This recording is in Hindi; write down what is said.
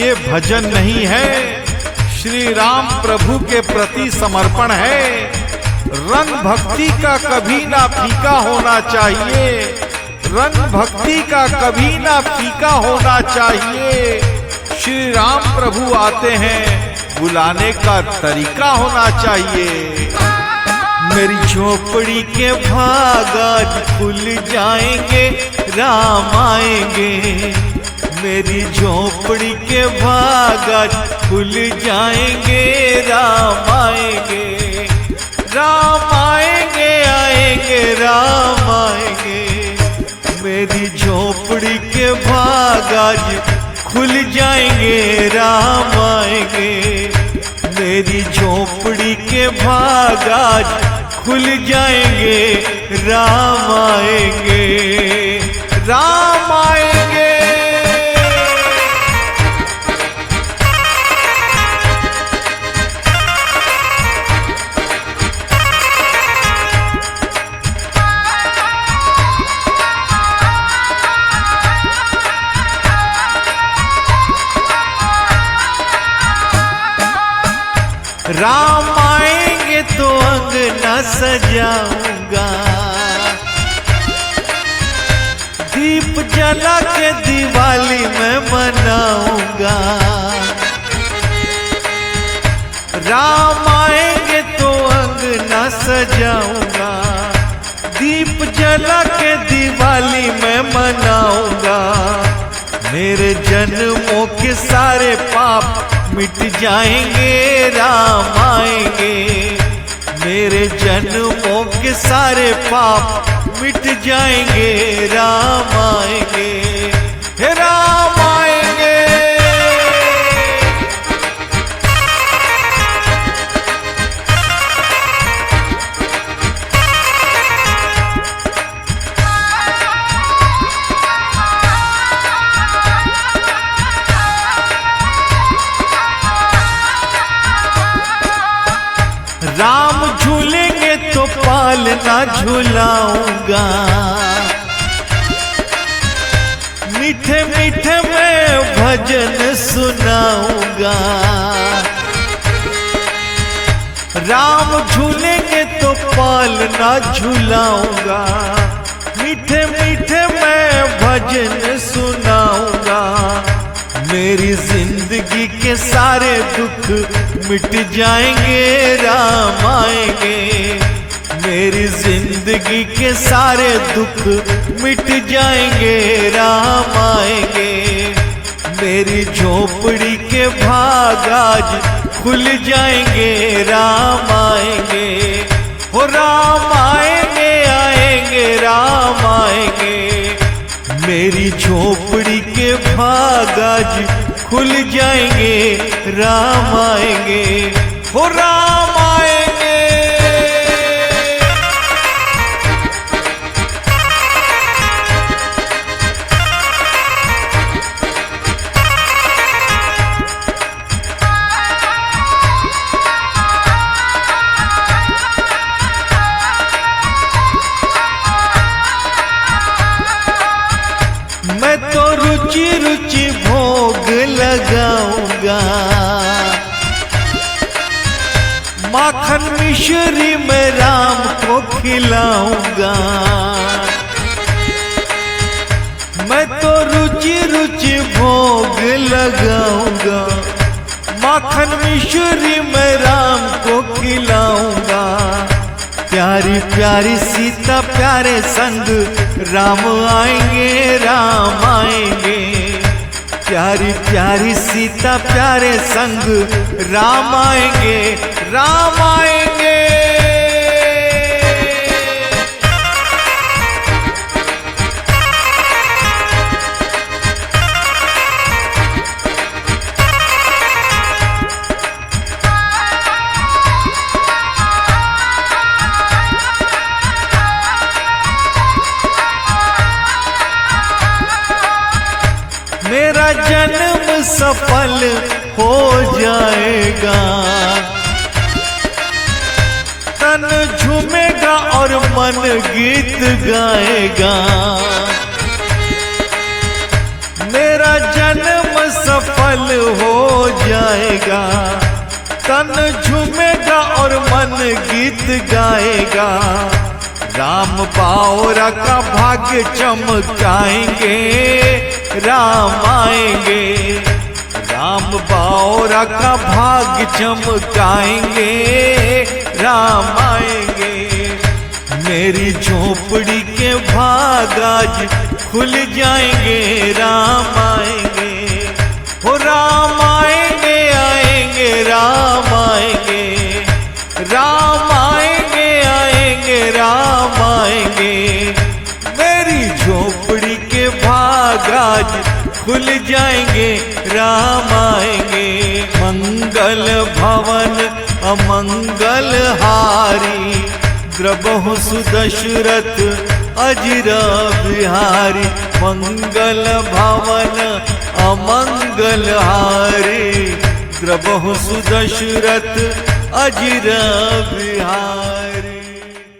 ये भजन नहीं है, श्री राम प्रभु के प्रति समर्पण है। रंग भक्ति का कभी ना फीका होना चाहिए, रंग भक्ति का कभी ना फीका होना चाहिए। श्री राम प्रभु आते हैं, बुलाने का तरीका होना चाहिए। मेरी झोपड़ी के भाग आज खुल जाएंगे, राम आएंगे। मेरी झोपड़ी के भाग आज खुल जाएंगे, राम आएंगे। राम आएंगे, आएंगे, राम आएंगे। मेरी झोपड़ी के भाग आज खुल जाएंगे, राम आएंगे। मेरी झोपड़ी के भाग आज खुल जाएंगे, राम आएंगे, राम आएंगे। राम आएंगे तो अंगना सजाऊंगा, दीप जला के दिवाली में मनाऊंगा। राम आएंगे तो अंगना सजाऊंगा, दीप जला के दिवाली में मनाऊंगा। मेरे जन्मों के सारे पाप मिट जाएंगे, राम आएंगे। मेरे जन्मों के सारे पाप मिट जाएंगे, राम आएंगे, हे राम आएंगे। राम झूलेंगे तो पालना झूलाऊंगा, मीठे मीठे मैं भजन सुनाऊंगा। राम झूलेंगे तो पालना झूलाऊंगा, मीठे मीठे मैं भजन सुनाऊंगा। मेरी जिंदगी के सारे दुख मिट जाएंगे, राम आएंगे। मेरी जिंदगी के सारे दुख मिट जाएंगे, राम आएंगे। मेरी झोपड़ी के भाग आज खुल जाएंगे, राम आएंगे। हो राम आएंगे, आएंगे, राम आएंगे। मेरी झोपड़ी के भाग आज खुल जाएंगे, राम आएंगे, हो राम आएंगे। मैं तो रुचि रुचि भोग लगाऊंगा, माखन मिश्री में राम को खिलाऊंगा। मैं तो रुचि रुचि भोग लगाऊंगा, माखन मिश्री में राम को खिलाऊंगा। प्यारी प्यारी सीता प्यारे संग राम आएंगे, राम आएंगे। प्यारी प्यारी सीता प्यारे संग राम आएंगे, राम आएंगे। मेरा जन्म सफल हो जाएगा, तन झूमेगा और मन गीत गाएगा। मेरा तेरा जन्म सफल हो जाएगा, तन झूमेगा और मन गीत गाएगा। राम बावरा का भाग्य चमकाएंगे, राम आएंगे। राम बावरा का भाग्य चमकाएंगे, राम आएंगे। मेरी झोपड़ी के भाग आज खुल जाएंगे, राम आएंगे। हो राम आएंगे, आएंगे, राम आएंगे। राम आएंगे, आएंगे, राम आएंगे। मेरी झोपड़ी के भाग आज खुल जाएंगे, राम आएंगे। मंगल भवन अमंगल हारी, द्रबहु सुदशरथ अजिर बिहारी। मंगल भवन अमंगल हारी, द्रबहु सुदशरथ अजिर बिहारी।